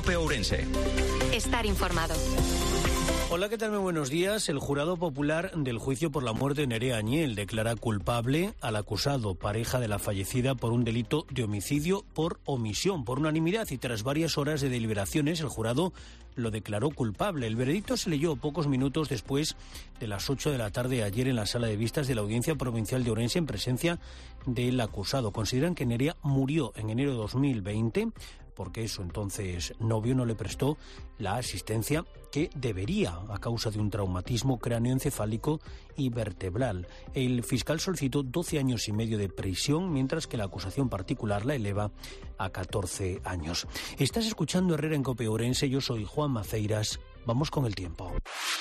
COPE Ourense. Estar informado. Hola, ¿qué tal? Muy buenos días. El jurado popular del juicio por la muerte de Nerea Añel declara culpable al acusado, pareja de la fallecida, por un delito de homicidio por omisión, por unanimidad, y tras varias horas de deliberaciones, el jurado lo declaró culpable. El veredicto se leyó pocos minutos después de las 8 de la tarde ayer en la sala de vistas de la Audiencia Provincial de Ourense en presencia del acusado. Consideran que Nerea murió en enero de 2020 porque su entonces novio no le prestó la asistencia que debería a causa de un traumatismo cráneoencefálico y vertebral. El fiscal solicitó 12 años y medio de prisión, mientras que la acusación particular la eleva a 14 años. Estás escuchando Herrera en COPE Ourense, yo soy Juan Maceiras. Vamos con el tiempo.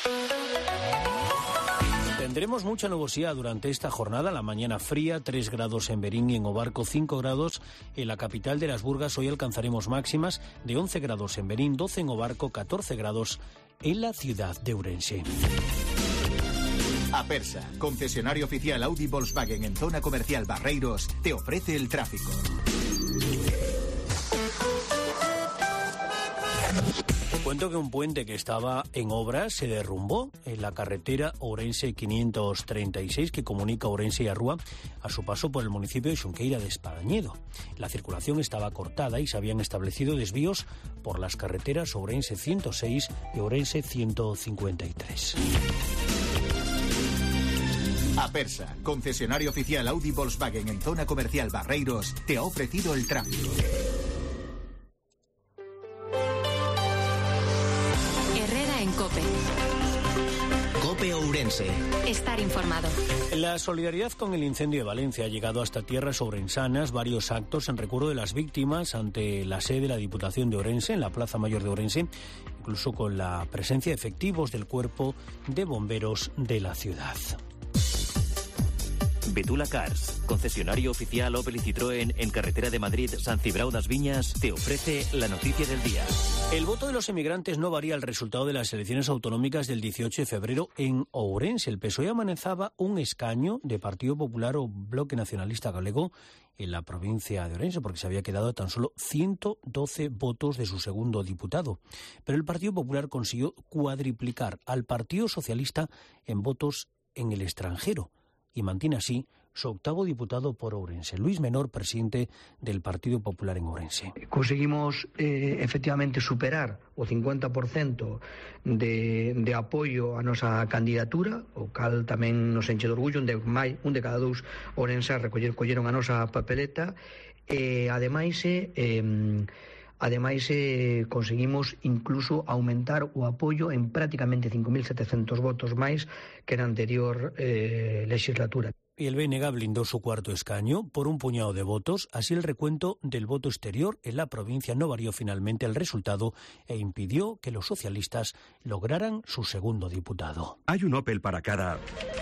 Tendremos mucha nubosidad durante esta jornada. La mañana fría, 3 grados en Berín y en Obarco, 5 grados en la capital de Las Burgas. Hoy alcanzaremos máximas de 11 grados en Berín, 12 en Obarco, 14 grados en la ciudad de Ourense. Apersa, concesionario oficial Audi Volkswagen en zona comercial Barreiros, te ofrece el tráfico. Cuento que un puente que estaba en obras se derrumbó en la carretera Ourense 536 que comunica Ourense y Arrúa a su paso por el municipio de Xunqueira de Espadañedo. La circulación estaba cortada y se habían establecido desvíos por las carreteras Ourense 106 y Ourense 153. Apersa, concesionario oficial Audi Volkswagen en zona comercial Barreiros, te ha ofrecido el tráfico. COPE Ourense. Estar informado. La solidaridad con el incendio de Valencia ha llegado hasta tierras ourensanas. Varios actos en recuerdo de las víctimas ante la sede de la Diputación de Ourense, en la Plaza Mayor de Ourense, incluso con la presencia de efectivos del Cuerpo de Bomberos de la ciudad. Betula Cars, concesionario oficial Opel y Citroën en carretera de Madrid, San Cibrao das Viñas, te ofrece la noticia del día. El voto de los emigrantes no varía el resultado de las elecciones autonómicas del 18 de febrero en Ourense. El PSOE amanezaba un escaño de Partido Popular o Bloque Nacionalista Galego en la provincia de Ourense, porque se había quedado a tan solo 112 votos de su segundo diputado. Pero el Partido Popular consiguió cuadriplicar al Partido Socialista en votos en el extranjero y mantiene así su octavo diputado por Ourense. Luis Menor, presidente del Partido Popular en Ourense. Conseguimos efectivamente superar o 50% de apoio a nosa candidatura, o cal tamén nos enche de orgullo, un de cada dous ourensas colleron a nosa papeleta, Ademais, conseguimos incluso aumentar o apoio en prácticamente 5.700 votos máis que na anterior legislatura. Y el BNG blindó su cuarto escaño por un puñado de votos. Así, el recuento del voto exterior en la provincia no varió finalmente el resultado e impidió que los socialistas lograran su segundo diputado. Hay un Opel para cada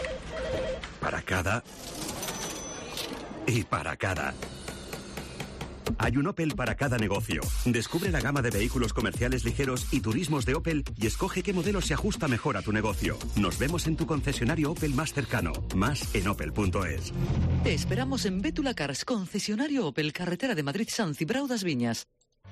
y para cada. Hay un Opel para cada negocio. Descubre la gama de vehículos comerciales ligeros y turismos de Opel y escoge qué modelo se ajusta mejor a tu negocio. Nos vemos en tu concesionario Opel más cercano. Más en opel.es. Te esperamos en Betula Cars, concesionario Opel, carretera de Madrid, San Cibrao das Viñas.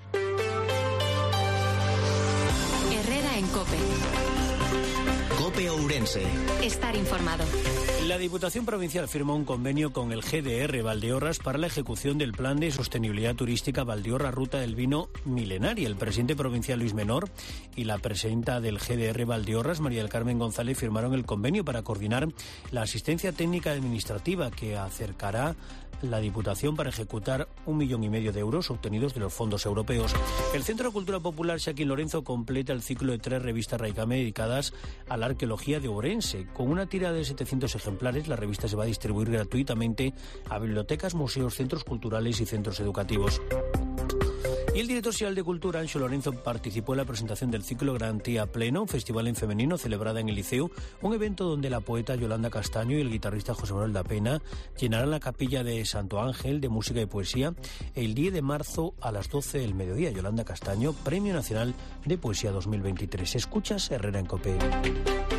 Herrera en COPE. COPE Ourense. Estar informado. La Diputación Provincial firmó un convenio con el GDR Valdeorras para la ejecución del Plan de Sostenibilidad Turística Valdeorras Ruta del Vino Milenaria. El presidente provincial Luis Menor y la presidenta del GDR Valdeorras, María del Carmen González, firmaron el convenio para coordinar la asistencia técnica administrativa que acercará la Diputación para ejecutar 1,5 millones de euros obtenidos de los fondos europeos. El Centro de Cultura Popular Xaquín Lorenzo completa el ciclo de 3 revistas Raicame dedicadas a la arqueología de Ourense. Con una tira de 700 ejemplares, la revista se va a distribuir gratuitamente a bibliotecas, museos, centros culturales y centros educativos. Y el director general de Cultura, Anxo Lorenzo, participó en la presentación del ciclo Garantía Pleno, un festival en femenino celebrada en el Liceo, un evento donde la poeta Yolanda Castaño y el guitarrista José Manuel da Pena llenarán la capilla de Santo Ángel de música y poesía el 10 de marzo a las 12 del mediodía. Yolanda Castaño, Premio Nacional de Poesía 2023. Escuchas Herrera en COPE.